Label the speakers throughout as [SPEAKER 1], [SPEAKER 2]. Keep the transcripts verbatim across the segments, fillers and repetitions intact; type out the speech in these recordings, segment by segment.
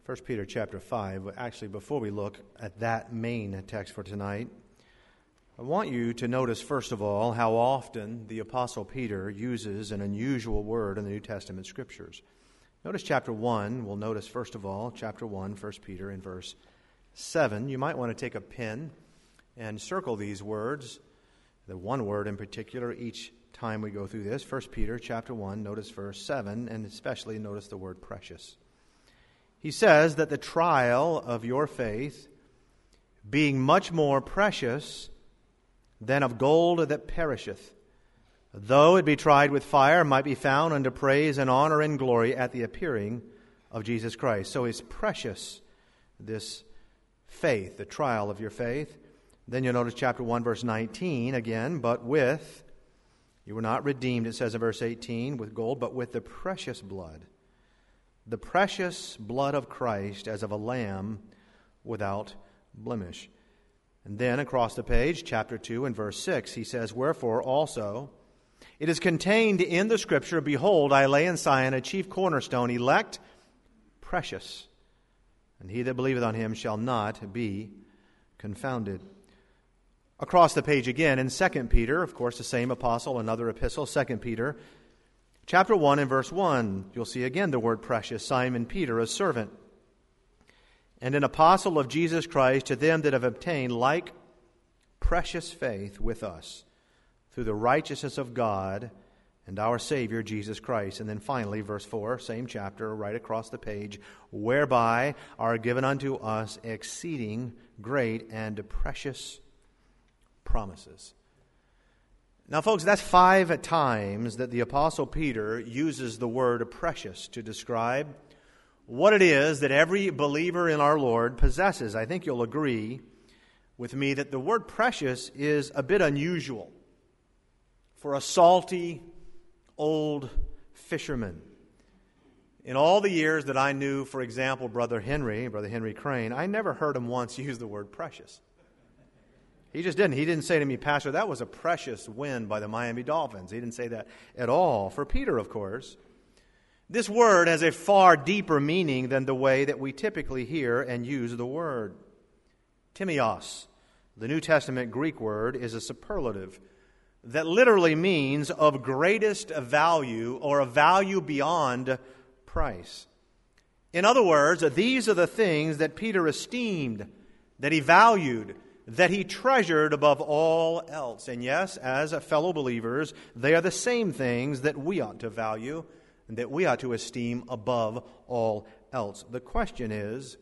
[SPEAKER 1] First Peter chapter five. Actually, before we look at that main text for tonight, I want you to notice, first of all, how often the Apostle Peter uses an unusual word in the New Testament Scriptures. Notice chapter one. We'll notice, first of all, chapter one, First Peter, in verse seven. You might want to take a pen and circle these words, the one word in particular, each time we go through this. First Peter chapter one, notice verse seven, and especially notice the word precious. He says that the trial of your faith, being much more precious than of gold that perisheth, though it be tried with fire, might be found unto praise and honor and glory at the appearing of Jesus Christ. So it's precious, this faith, the trial of your faith. Then you'll notice chapter one, verse nineteen again, but with, you were not redeemed, it says in verse eighteen, with gold, but with the precious blood, the precious blood of Christ as of a lamb without blemish. And then across the page, chapter two and verse six, he says, wherefore also it is contained in the Scripture, behold, I lay in Zion a chief cornerstone, elect, precious, and he that believeth on him shall not be confounded. Across the page again in Second Peter, of course the same apostle, another epistle, Second Peter, chapter one and verse one, you'll see again the word precious, Simon Peter, a servant, and an apostle of Jesus Christ, to them that have obtained like precious faith with us through the righteousness of God and our Savior Jesus Christ. And then finally, verse four, same chapter, right across the page, whereby are given unto us exceeding great and precious promises. Now, folks, that's five times that the Apostle Peter uses the word precious to describe what it is that every believer in our Lord possesses. I think you'll agree with me that the word precious is a bit unusual for a salty, old fisherman. In all the years that I knew, for example, Brother Henry, Brother Henry Crane, I never heard him once use the word precious. He just didn't. He didn't say to me, Pastor, that was a precious win by the Miami Dolphins. He didn't say that at all. For Peter, of course, this word has a far deeper meaning than the way that we typically hear and use the word. Timios, the New Testament Greek word, is a superlative that literally means of greatest value or a value beyond price. In other words, these are the things that Peter esteemed, that he valued, that he treasured above all else. And yes, as fellow believers, they are the same things that we ought to value and that we ought to esteem above all else. The question is,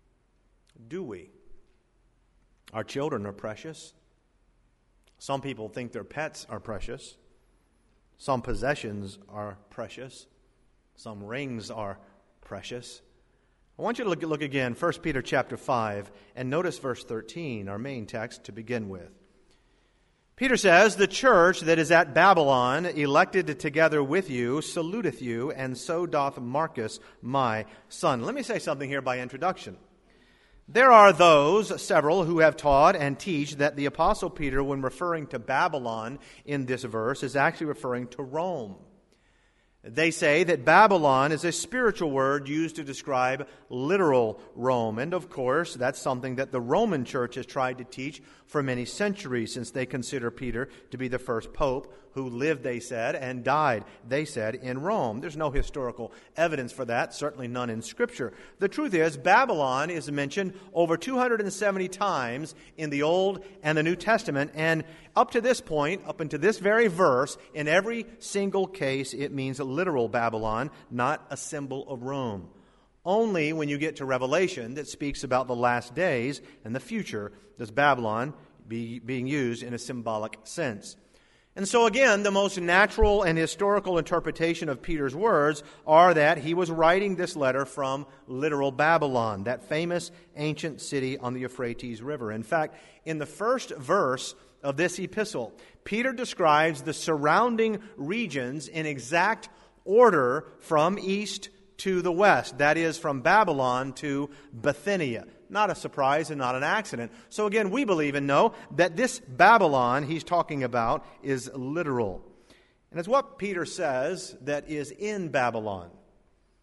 [SPEAKER 1] do we? Our children are precious. Some people think their pets are precious. Some possessions are precious. Some rings are precious. I want you to look, look again, First Peter chapter five, and notice verse thirteen, our main text to begin with. Peter says, the church that is at Babylon, elected together with you, saluteth you, and so doth Marcus, my son. Let me say something here by introduction. There are those, several, who have taught and teach that the Apostle Peter, when referring to Babylon in this verse, is actually referring to Rome. They say that Babylon is a spiritual word used to describe literal Rome. And of course, that's something that the Roman Church has tried to teach for many centuries, since they consider Peter to be the first pope who lived, they said, and died, they said, in Rome. There's no historical evidence for that, certainly none in Scripture. The truth is, Babylon is mentioned over two hundred seventy times in the Old and the New Testament, and up to this point, up into this very verse, in every single case, it means a literal Babylon, not a symbol of Rome. Only when you get to Revelation that speaks about the last days and the future does Babylon be being used in a symbolic sense. And so again, the most natural and historical interpretation of Peter's words are that he was writing this letter from literal Babylon, that famous ancient city on the Euphrates River. In fact, in the first verse of this epistle, Peter describes the surrounding regions in exact order from east to the west. That is, from Babylon to Bithynia. Not a surprise and not an accident. So again, we believe and know that this Babylon he's talking about is literal. And it's what Peter says that is in Babylon.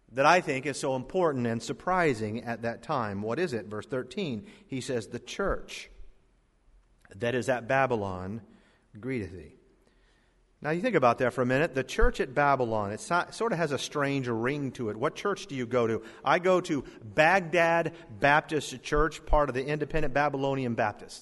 [SPEAKER 1] that I think is so important and surprising at that time. What is it? Verse thirteen, he says, the church that is at Babylon greeteth thee. Now you think about that for a minute. The church at Babylon, it sort of has a strange ring to it. What church do you go to? I go to Baghdad Baptist Church, part of the Independent Babylonian Baptists.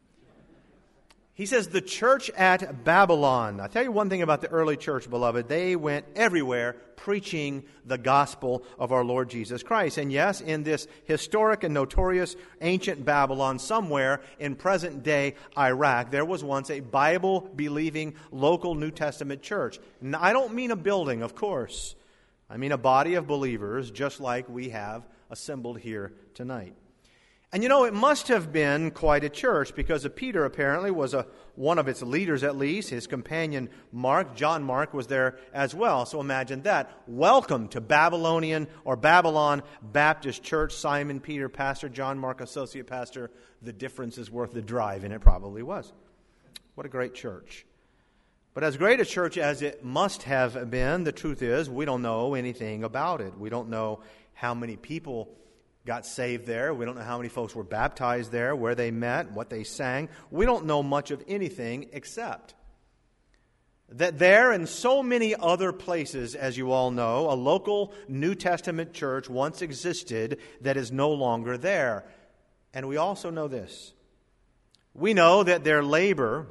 [SPEAKER 1] He says the church at Babylon. I'll tell you one thing about the early church, beloved. They went everywhere preaching the gospel of our Lord Jesus Christ. And yes, in this historic and notorious ancient Babylon, somewhere in present-day Iraq, there was once a Bible-believing local New Testament church. And I don't mean a building, of course. I mean a body of believers, just like we have assembled here tonight. And you know, it must have been quite a church, because of Peter apparently was a, one of its leaders at least. His companion Mark, John Mark, was there as well. So imagine that. Welcome to Babylonian or Babylon Baptist Church. Simon Peter, pastor. John Mark, associate pastor. The difference is worth the drive, and it probably was. What a great church. But as great a church as it must have been, the truth is we don't know anything about it. We don't know how many people got saved there. We don't know how many folks were baptized there, where they met, what they sang. We don't know much of anything except that there and so many other places, as you all know, a local New Testament church once existed that is no longer there. And we also know this. We know that their labor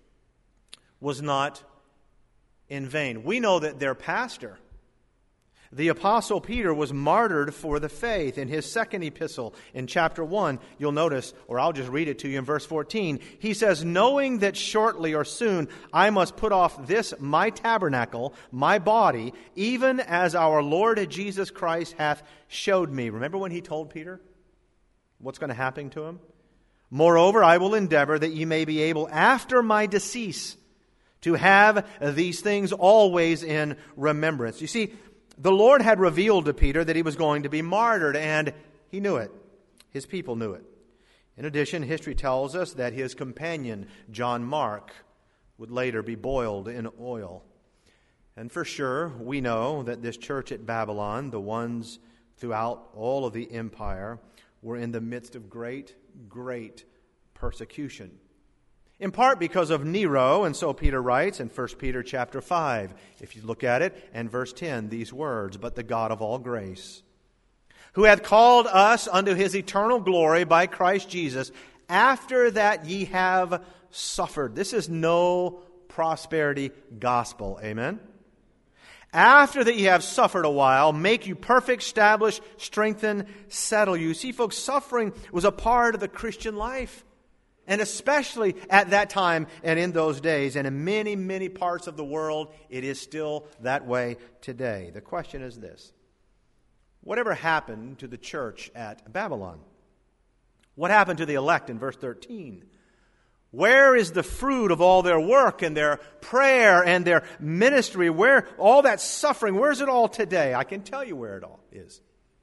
[SPEAKER 1] was not in vain. We know that their pastor, the Apostle Peter, was martyred for the faith. In his second epistle, in chapter one, you'll notice, or I'll just read it to you in verse fourteen, he says, knowing that shortly or soon I must put off this my tabernacle, my body, even as our Lord Jesus Christ hath showed me. Remember when he told Peter what's going to happen to him? Moreover, I will endeavor that ye may be able after my decease to have these things always in remembrance. You see, the Lord had revealed to Peter that he was going to be martyred, and he knew it. His people knew it. In addition, history tells us that his companion, John Mark, would later be boiled in oil. And for sure, we know that this church at Babylon, the ones throughout all of the empire, were in the midst of great, great persecution. In part because of Nero, and so Peter writes in First Peter chapter five, if you look at it, and verse ten, these words, but the God of all grace, who hath called us unto his eternal glory by Christ Jesus, after that ye have suffered. This is no prosperity gospel, amen? After that ye have suffered a while, make you perfect, establish, strengthen, settle you. See, folks, suffering was a part of the Christian life. And especially at that time and in those days, and in many, many parts of the world, it is still that way today. The question is this. Whatever happened to the church at Babylon? What happened to the elect in verse thirteen? Where is the fruit of all their work and their prayer and their ministry? Where all that suffering, where is it all today? I can tell you where it all is.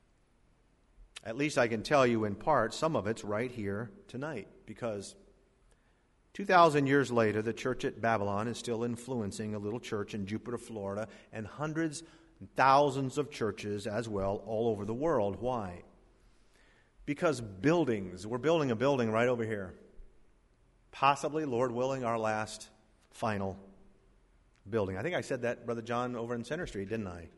[SPEAKER 1] At least I can tell you in part, some of it's right here tonight, because two thousand years later, the church at Babylon is still influencing a little church in Jupiter, Florida, and hundreds and thousands of churches as well all over the world. Why? Because buildings, we're building a building right over here. Possibly, Lord willing, our last final building. I think I said that, Brother John, over in Center Street, didn't I?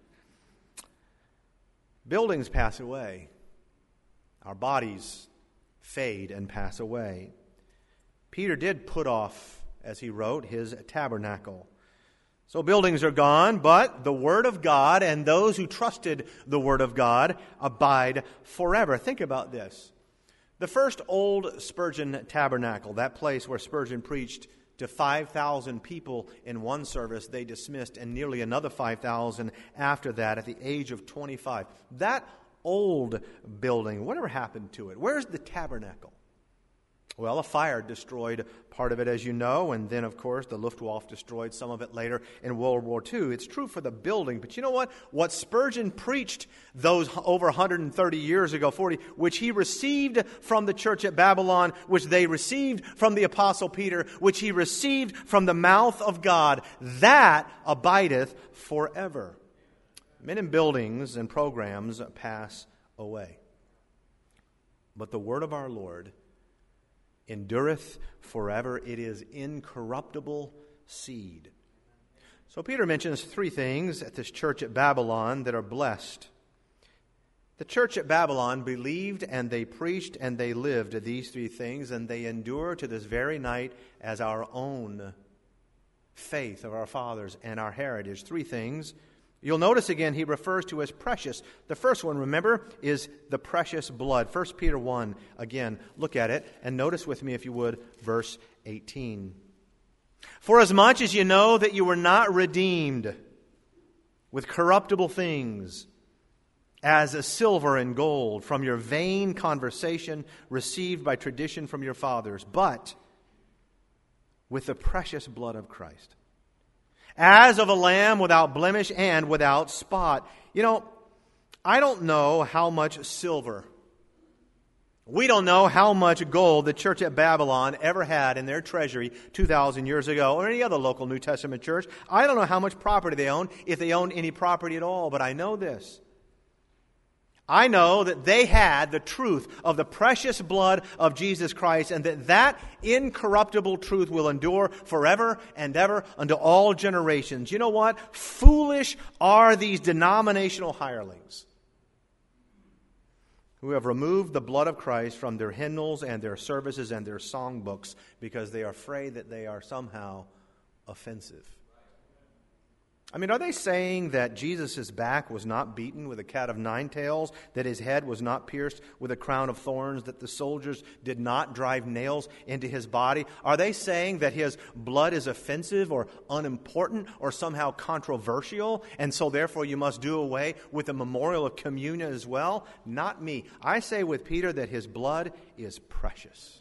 [SPEAKER 1] Buildings pass away. Our bodies fade and pass away. Peter did put off, as he wrote, his tabernacle. So buildings are gone, but the Word of God and those who trusted the Word of God abide forever. Think about this. The first old Spurgeon tabernacle, that place where Spurgeon preached to five thousand people in one service, they dismissed, and nearly another five thousand after that at the age of twenty-five. That old building, whatever happened to it? Where's the tabernacle? Well, a fire destroyed part of it, as you know, and then, of course, the Luftwaffe destroyed some of it later in World War Two. It's true for the building, but you know what? What Spurgeon preached those over one hundred thirty years ago, forty, which he received from the church at Babylon, which they received from the Apostle Peter, which he received from the mouth of God, that abideth forever. Men and buildings and programs pass away, but the word of our Lord endureth forever. It is incorruptible seed. So Peter mentions three things at this church at Babylon that are blessed. The church at Babylon believed and they preached and they lived these three things, and they endure to this very night as our own faith of our fathers and our heritage. Three things. You'll notice again he refers to as precious. The first one, remember, is the precious blood. First Peter one, again, look at it and notice with me, if you would, verse eighteen. For as much as you know that you were not redeemed with corruptible things, as a silver and gold, from your vain conversation received by tradition from your fathers, but with the precious blood of Christ, as of a lamb without blemish and without spot. You know, I don't know how much silver, we don't know how much gold the church at Babylon ever had in their treasury two thousand years ago, or any other local New Testament church. I don't know how much property they own, if they owned any property at all, but I know this. I know that they had the truth of the precious blood of Jesus Christ, and that that incorruptible truth will endure forever and ever unto all generations. You know what? Foolish are these denominational hirelings who have removed the blood of Christ from their hymnals and their services and their songbooks because they are afraid that they are somehow offensive. I mean, are they saying that Jesus' back was not beaten with a cat of nine tails, that his head was not pierced with a crown of thorns, that the soldiers did not drive nails into his body? Are they saying that his blood is offensive or unimportant or somehow controversial, and so therefore you must do away with the memorial of communion as well? Not me. I say with Peter that his blood is precious.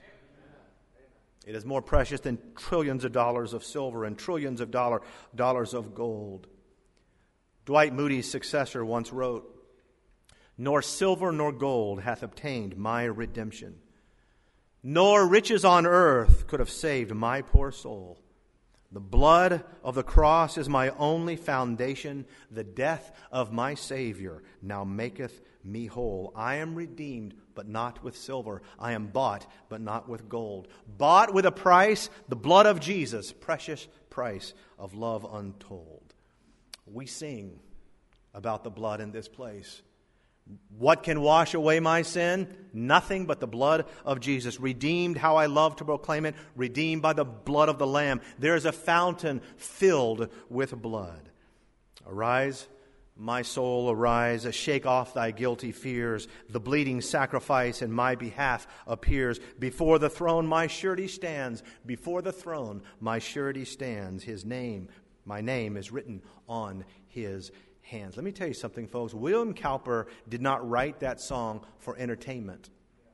[SPEAKER 1] It is more precious than trillions of dollars of silver and trillions of dollar, dollars of gold. Dwight Moody's successor once wrote, "Nor silver nor gold hath obtained my redemption, nor riches on earth could have saved my poor soul. The blood of the cross is my only foundation. The death of my Savior now maketh me whole. I am redeemed, but not with silver. I am bought, but not with gold. Bought with a price, the blood of Jesus, precious price of love untold." We sing about the blood in this place. What can wash away my sin? Nothing but the blood of Jesus. Redeemed, how I love to proclaim it. Redeemed by the blood of the Lamb. There is a fountain filled with blood. Arise, my soul, arise, shake off thy guilty fears. The bleeding sacrifice in my behalf appears. Before the throne my surety stands. Before the throne my surety stands. His name, my name is written on his hands. Let me tell you something, folks. William Cowper did not write that song for entertainment.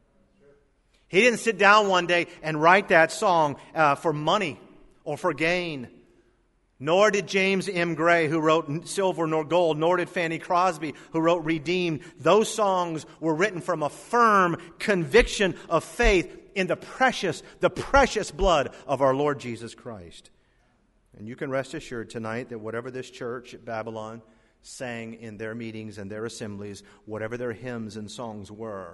[SPEAKER 1] He didn't sit down one day and write that song uh, for money or for gain. Nor did James M. Gray, who wrote Silver Nor Gold, nor did Fanny Crosby, who wrote Redeemed. Those songs were written from a firm conviction of faith in the precious, the precious blood of our Lord Jesus Christ. And you can rest assured tonight that whatever this church at Babylon sang in their meetings and their assemblies, whatever their hymns and songs were,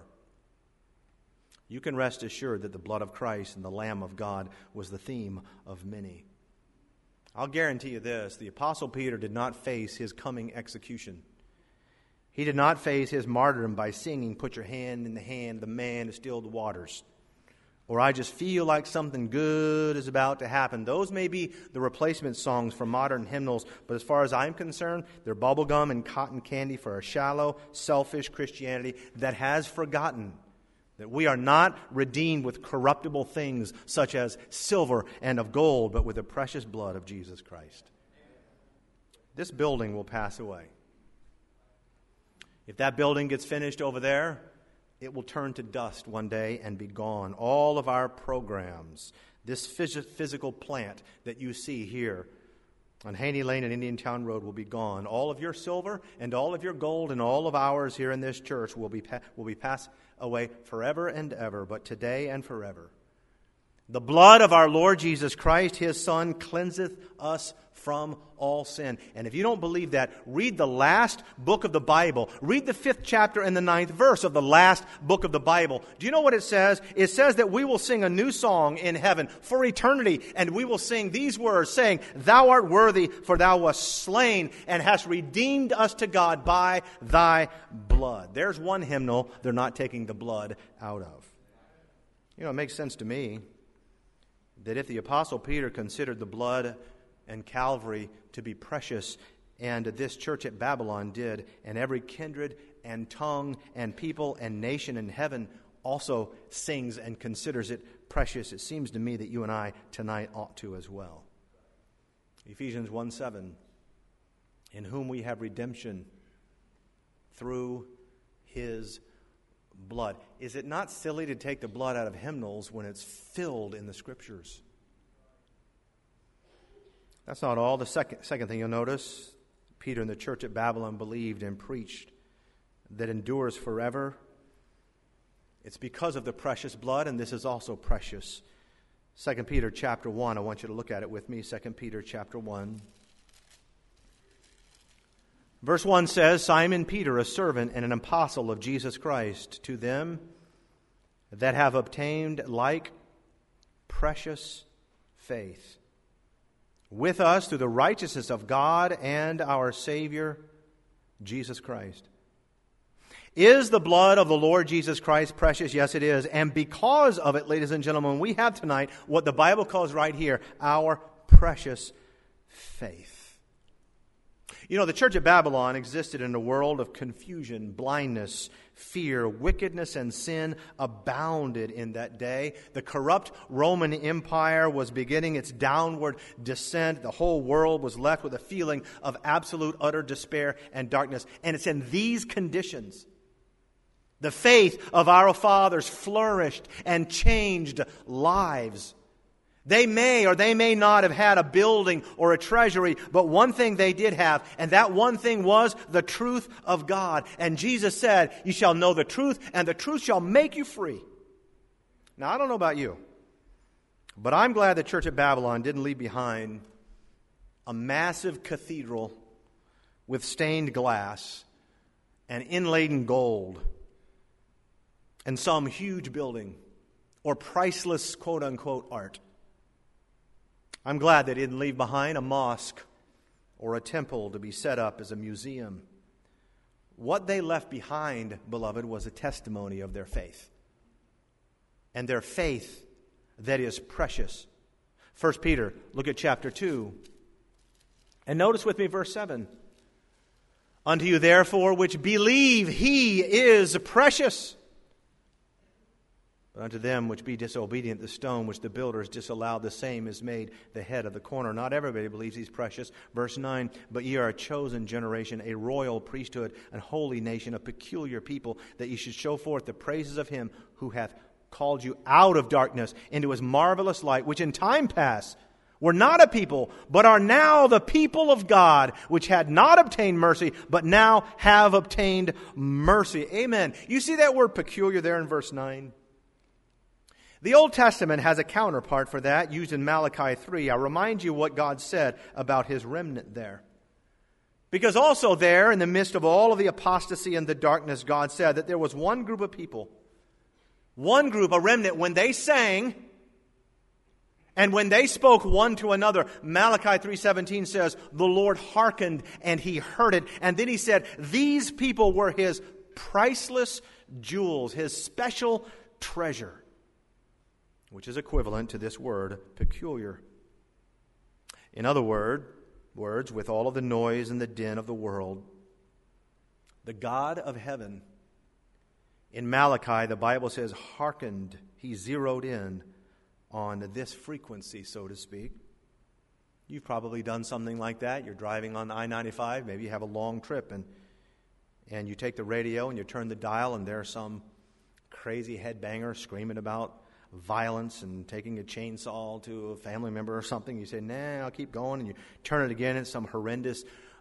[SPEAKER 1] you can rest assured that the blood of Christ and the Lamb of God was the theme of many. I'll guarantee you this, the Apostle Peter did not face his coming execution. He did not face his martyrdom by singing, "Put your hand in the hand of the man who stilled the waters," or "I just feel like something good is about to happen." Those may be the replacement songs for modern hymnals, but as far as I'm concerned, they're bubblegum and cotton candy for a shallow, selfish Christianity that has forgotten that we are not redeemed with corruptible things such as silver and of gold, but with the precious blood of Jesus Christ. This building will pass away. If that building gets finished over there, it will turn to dust one day and be gone. All of our programs, this phys- physical plant that you see here on Haney Lane and Indiantown Road will be gone. All of your silver and all of your gold and all of ours here in this church will be pa- will be passed away forever and ever, but today and forever, The blood of our Lord Jesus Christ, His Son, cleanseth us from all sin. And if you don't believe that, read the last book of the Bible. Read the fifth chapter and the ninth verse of the last book of the Bible. Do you know what it says? It says that we will sing a new song in heaven for eternity, and we will sing these words, saying, Thou art worthy, for Thou wast slain, and hast redeemed us to God by Thy blood. There's one hymnal they're not taking the blood out of. You know, it makes sense to me that if the Apostle Peter considered the blood and Calvary to be precious, and this church at Babylon did, and every kindred and tongue and people and nation in heaven also sings and considers it precious, it seems to me that you and I tonight ought to as well. Ephesians one seven, in whom we have redemption through His blood. Is it not silly to take the blood out of hymnals when it's filled in the Scriptures? That's not all. The second, second thing you'll notice, Peter and the church at Babylon believed and preached that endures forever. It's because of the precious blood, and this is also precious. Second Peter chapter one, I want you to look at it with me. Second Peter chapter one. Verse one says, Simon Peter, a servant and an apostle of Jesus Christ, to them that have obtained like precious faith with us through the righteousness of God and our Savior, Jesus Christ. Is the blood of the Lord Jesus Christ precious? Yes, it is. And because of it, ladies and gentlemen, we have tonight what the Bible calls right here our precious faith. You know, the church at Babylon existed in a world of confusion, blindness, fear, wickedness, and sin abounded in that day. The corrupt Roman Empire was beginning its downward descent. The whole world was left with a feeling of absolute, utter despair and darkness. And it's in these conditions the faith of our fathers flourished and changed lives. They may or they may not have had a building or a treasury, but one thing they did have, and that one thing was the truth of God. And Jesus said, You shall know the truth, and the truth shall make you free. Now, I don't know about you, but I'm glad the church at Babylon didn't leave behind a massive cathedral with stained glass and inlaid gold and some huge building or priceless quote-unquote art. I'm glad they didn't leave behind a mosque or a temple to be set up as a museum. What they left behind, beloved, was a testimony of their faith. And their faith that is precious. First Peter, look at chapter two. And notice with me verse seven. Unto you therefore which believe He is precious. But unto them which be disobedient, the stone which the builders disallowed, the same is made the head of the corner. Not everybody believes He's precious. Verse nine, but ye are a chosen generation, a royal priesthood, an holy nation, a peculiar people, that ye should show forth the praises of Him who hath called you out of darkness into His marvelous light, which in time past were not a people, but are now the people of God, which had not obtained mercy, but now have obtained mercy. Amen. You see that word peculiar there in verse nine? The Old Testament has a counterpart for that used in Malachi three. I remind you what God said about His remnant there. Because also there, in the midst of all of the apostasy and the darkness, God said that there was one group of people, one group, a remnant, when they sang and when they spoke one to another. Malachi three seventeen says, the Lord hearkened and He heard it. And then He said, these people were His priceless jewels, His special treasure, which is equivalent to this word, peculiar. In other word, words, with all of the noise and the din of the world, the God of heaven, in Malachi, the Bible says, hearkened. He zeroed in on this frequency, so to speak. You've probably done something like that. You're driving on I ninety-five. Maybe you have a long trip, and and you take the radio and you turn the dial, and there's some crazy headbanger screaming about violence and taking a chainsaw to a family member or something. You say, nah, I'll keep going. And you turn it again, it's some horrendous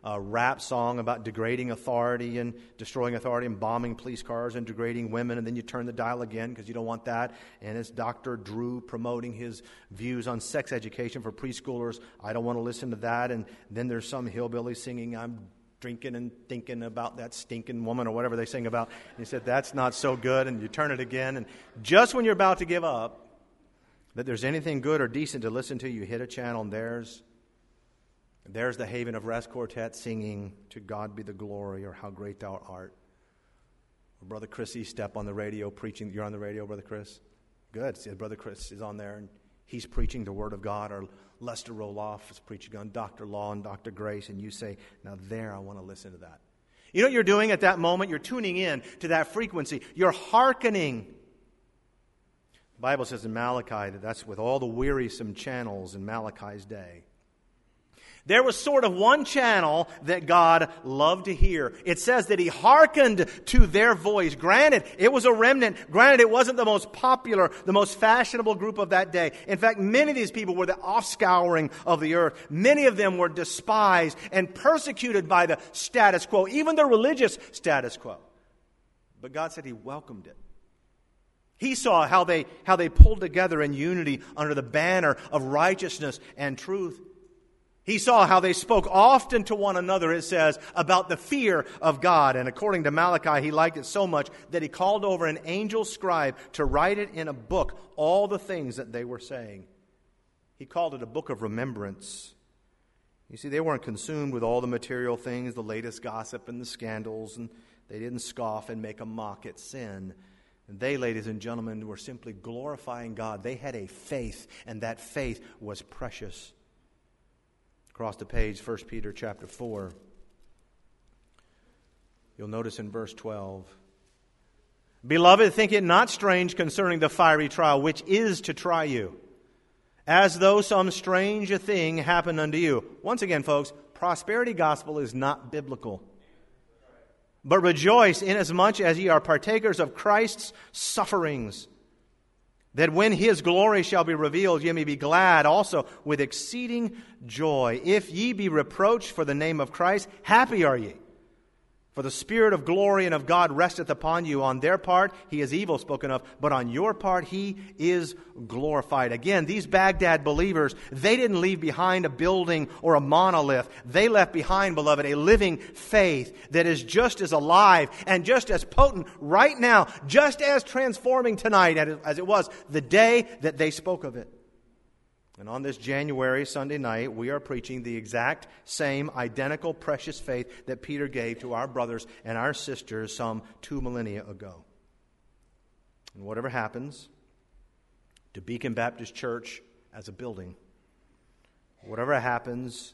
[SPEAKER 1] a rap song about degrading authority and destroying authority and bombing police cars and degrading women, and then you turn the dial again because you don't want that. And it's Doctor Drew promoting his views on sex education for preschoolers. I don't want to listen to that. And then there's some hillbilly singing, I'm drinking and thinking about that stinking woman, or whatever they sing about. And he said, that's not so good. And you turn it again. And just when you're about to give up, that there's anything good or decent to listen to, you hit a channel, and there's there's the Haven of Rest Quartet singing To God Be the Glory, or How Great Thou Art. Or Brother Chris Estep on the radio preaching. You're on the radio, Brother Chris? Good. See, Brother Chris is on there, and he's preaching the Word of God. Or Lester Roloff is preaching on Doctor Law and Doctor Grace, and you say, now there, I want to listen to that. You know what you're doing at that moment? You're tuning in to that frequency. You're hearkening. The Bible says in Malachi that that's with all the wearisome channels in Malachi's day. There was sort of one channel that God loved to hear. It says that He hearkened to their voice. Granted, it was a remnant. Granted, it wasn't the most popular, the most fashionable group of that day. In fact, many of these people were the offscouring of the earth. Many of them were despised and persecuted by the status quo, even the religious status quo. But God said He welcomed it. He saw how they, how they pulled together in unity under the banner of righteousness and truth. He saw how they spoke often to one another, it says, about the fear of God. And according to Malachi, he liked it so much that he called over an angel scribe to write it in a book, all the things that they were saying. He called it a book of remembrance. You see, they weren't consumed with all the material things, the latest gossip and the scandals, and they didn't scoff and make a mock at sin. And they, ladies and gentlemen, were simply glorifying God. They had a faith, and that faith was precious. Across the page, First Peter chapter four. You'll notice in verse twelve. Beloved, think it not strange concerning the fiery trial, which is to try you, as though some strange thing happened unto you. Once again, folks, prosperity gospel is not biblical. But rejoice inasmuch as ye are partakers of Christ's sufferings, that when His glory shall be revealed, ye may be glad also with exceeding joy. If ye be reproached for the name of Christ, happy are ye. For the Spirit of glory and of God resteth upon you. On their part He is evil spoken of, but on your part He is glorified. Again, these Baghdad believers, they didn't leave behind a building or a monolith. They left behind, beloved, a living faith that is just as alive and just as potent right now, just as transforming tonight as it was the day that they spoke of it. And on this January Sunday night, we are preaching the exact same identical precious faith that Peter gave to our brothers and our sisters some two millennia ago. And whatever happens to Beacon Baptist Church as a building, whatever happens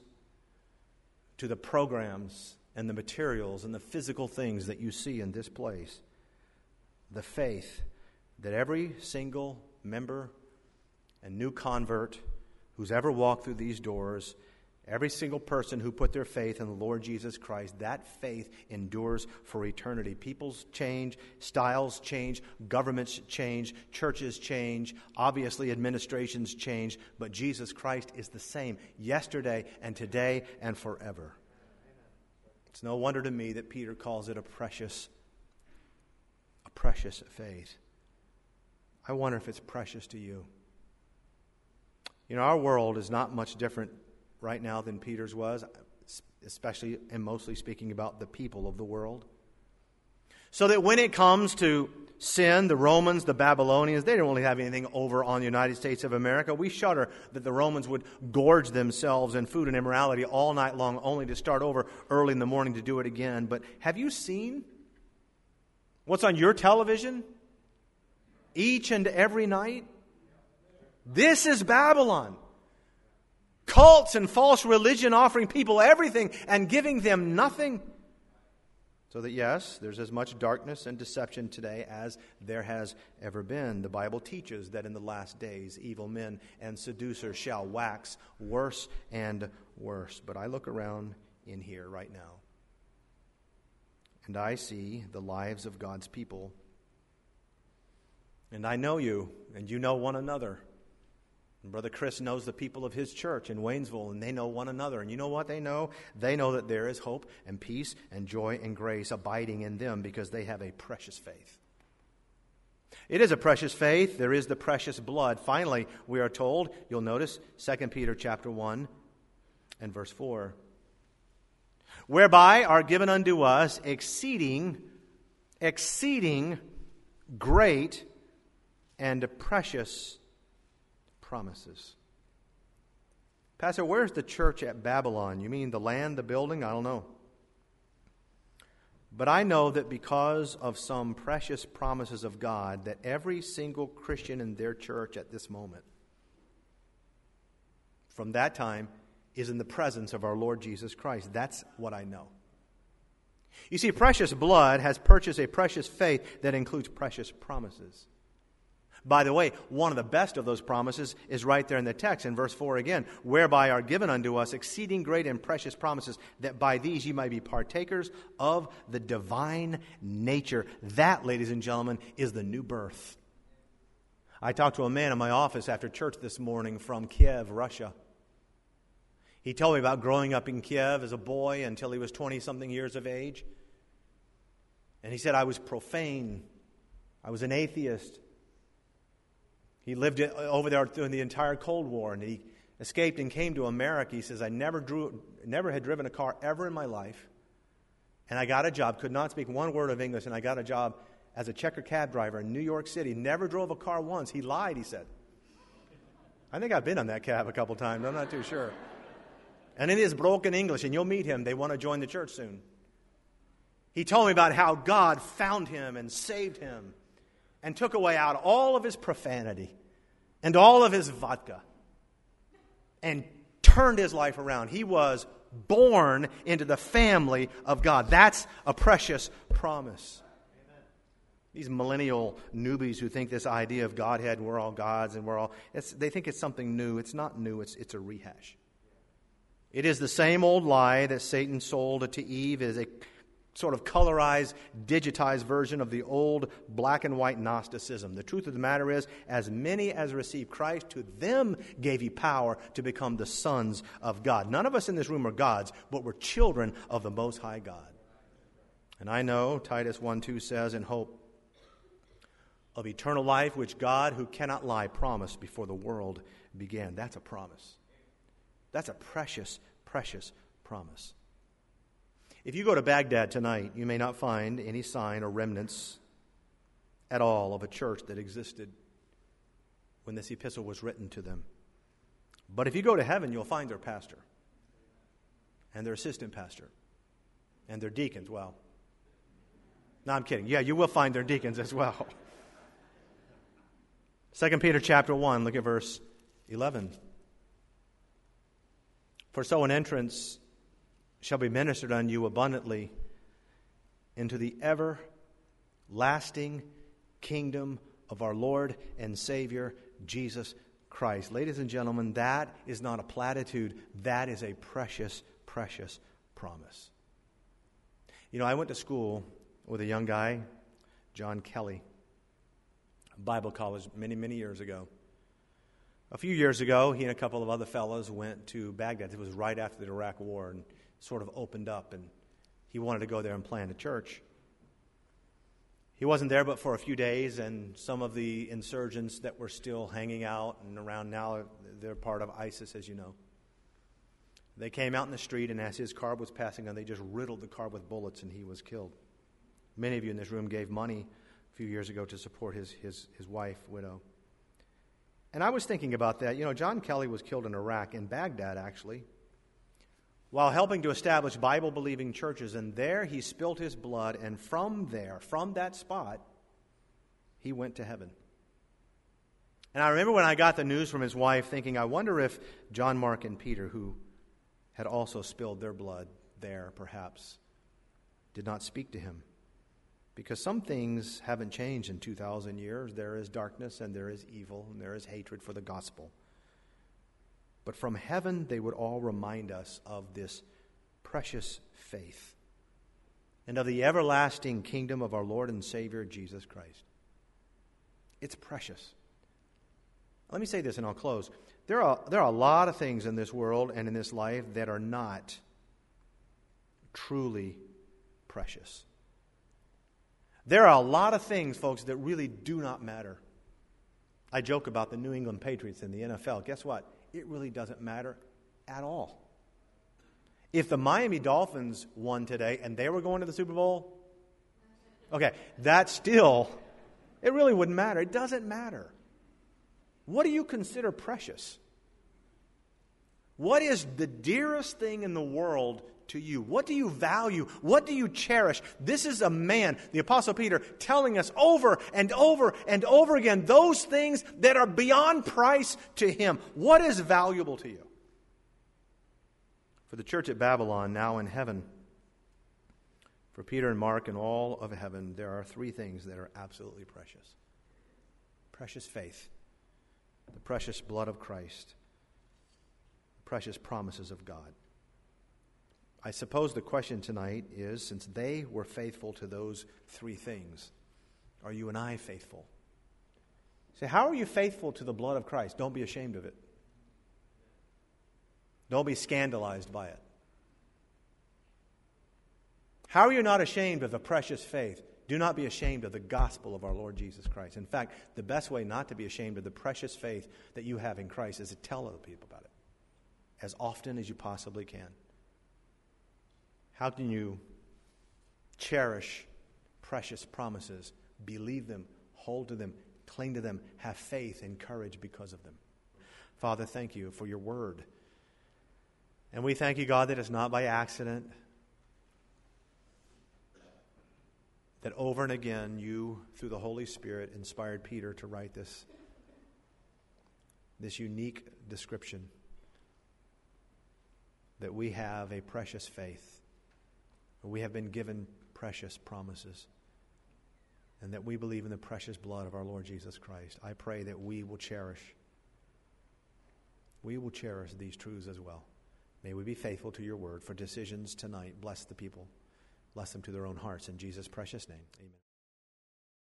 [SPEAKER 1] to the programs and the materials and the physical things that you see in this place, the faith that every single member and new convert who's ever walked through these doors, every single person who put their faith in the Lord Jesus Christ, that faith endures for eternity. Peoples change, styles change, governments change, churches change, obviously administrations change, but Jesus Christ is the same yesterday and today and forever. It's no wonder to me that Peter calls it a precious, a precious faith. I wonder if it's precious to you. You know, our world is not much different right now than Peter's was, especially and mostly speaking about the people of the world. So that when it comes to sin, the Romans, the Babylonians, they didn't really have anything over on the United States of America. We shudder that the Romans would gorge themselves in food and immorality all night long, only to start over early in the morning to do it again. But have you seen what's on your television each and every night? This is Babylon. Cults and false religion offering people everything and giving them nothing. So that yes, there's as much darkness and deception today as there has ever been. The Bible teaches that in the last days, evil men and seducers shall wax worse and worse. But I look around in here right now, and I see the lives of God's people. And I know you, and you know one another. And Brother Chris knows the people of his church in Waynesville, and they know one another. And you know what they know? They know that there is hope and peace and joy and grace abiding in them because they have a precious faith. It is a precious faith. There is the precious blood. Finally, we are told, you'll notice Second Peter chapter one and verse four. Whereby are given unto us exceeding, exceeding great and precious promises. Pastor, where's the church at Babylon? You mean the land, the building? I don't know. But I know that because of some precious promises of God, that every single Christian in their church at this moment, from that time, is in the presence of our Lord Jesus Christ. That's what I know. You see, precious blood has purchased a precious faith that includes precious promises. By the way, one of the best of those promises is right there in the text in verse four again. Whereby are given unto us exceeding great and precious promises, that by these ye might be partakers of the divine nature. That, ladies and gentlemen, is the new birth. I talked to a man in my office after church this morning from Kiev, Russia. He told me about growing up in Kiev as a boy until he was twenty-something years of age. And he said, I was profane. I was an atheist. He lived over there during the entire Cold War, and he escaped and came to America. He says, I never drew, never had driven a car ever in my life, and I got a job, could not speak one word of English, and I got a job as a checker cab driver in New York City. Never drove a car once. He lied, he said. I think I've been on that cab a couple times. I'm not too sure. And in his broken English, and you'll meet him, they want to join the church soon. He told me about how God found him and saved him and took away out all of his profanity and all of his vodka and turned his life around. He was born into the family of God. That's a precious promise. Amen. These millennial newbies who think this idea of Godhead, we're all gods and we're all, it's, they think it's something new. It's not new. It's, it's a rehash. It is the same old lie that Satan sold to Eve. It is a sort of colorized, digitized version of the old black and white Gnosticism. The truth of the matter is, as many as receive Christ, to them gave he power to become the sons of God. None of us in this room are gods, but we're children of the Most High God. And I know, Titus one two says, in hope of eternal life, which God, who cannot lie, promised before the world began. That's a promise. That's a precious, precious promise. If you go to Baghdad tonight, you may not find any sign or remnants at all of a church that existed when this epistle was written to them. But if you go to heaven, you'll find their pastor and their assistant pastor and their deacons. Well, no, I'm kidding. Yeah, you will find their deacons as well. Second Peter chapter one, look at verse eleven. For so an entrance shall be ministered unto you abundantly into the everlasting kingdom of our Lord and Savior, Jesus Christ. Ladies and gentlemen, that is not a platitude. That is a precious, precious promise. You know, I went to school with a young guy, John Kelly, Bible college many, many years ago. A few years ago, he and a couple of other fellows went to Baghdad. It was right after the Iraq War, and sort of opened up, and he wanted to go there and plant a church. He wasn't there but for a few days, and some of the insurgents that were still hanging out and around now, they're part of ISIS, as you know. They came out in the street, and as his car was passing on, they just riddled the car with bullets, and he was killed. Many of you in this room gave money a few years ago to support his, his, his wife, widow. And I was thinking about that. You know, John Kelly was killed in Iraq, in Baghdad, actually, while helping to establish Bible-believing churches. And there he spilled his blood, and from there, from that spot, he went to heaven. And I remember when I got the news from his wife thinking, I wonder if John, Mark, and Peter, who had also spilled their blood there, perhaps, did not speak to him. Because some things haven't changed in two thousand years. There is darkness, and there is evil, and there is hatred for the gospel. But from heaven, they would all remind us of this precious faith and of the everlasting kingdom of our Lord and Savior, Jesus Christ. It's precious. Let me say this and I'll close. There are, there are a lot of things in this world and in this life that are not truly precious. There are a lot of things, folks, that really do not matter. I joke about the New England Patriots in the N F L. Guess what? It really doesn't matter at all. If the Miami Dolphins won today and they were going to the Super Bowl, okay, that still, it really wouldn't matter. It doesn't matter. What do you consider precious? What is the dearest thing in the world to you? What do you value? What do you cherish? This is a man, the Apostle Peter, telling us over and over and over again those things that are beyond price to him. What is valuable to you? For the church at Babylon, now in heaven, for Peter and Mark and all of heaven, there are three things that are absolutely precious. Precious faith, the precious blood of Christ, the precious promises of God. I suppose the question tonight is, since they were faithful to those three things, are you and I faithful? Say, how are you faithful to the blood of Christ? Don't be ashamed of it. Don't be scandalized by it. How are you not ashamed of the precious faith? Do not be ashamed of the gospel of our Lord Jesus Christ. In fact, the best way not to be ashamed of the precious faith that you have in Christ is to tell other people about it as often as you possibly can. How can you cherish precious promises, believe them, hold to them, cling to them, have faith and courage because of them? Father, thank you for your word. And we thank you, God, that it's not by accident that over and again you, through the Holy Spirit, inspired Peter to write this, this unique description that we have a precious faith, we have been given precious promises, and that we believe in the precious blood of our Lord Jesus Christ. I pray that we will cherish, we will cherish these truths as well. May we be faithful to your word. For decisions tonight, bless the people. Bless them to their own hearts. In Jesus' precious name, amen.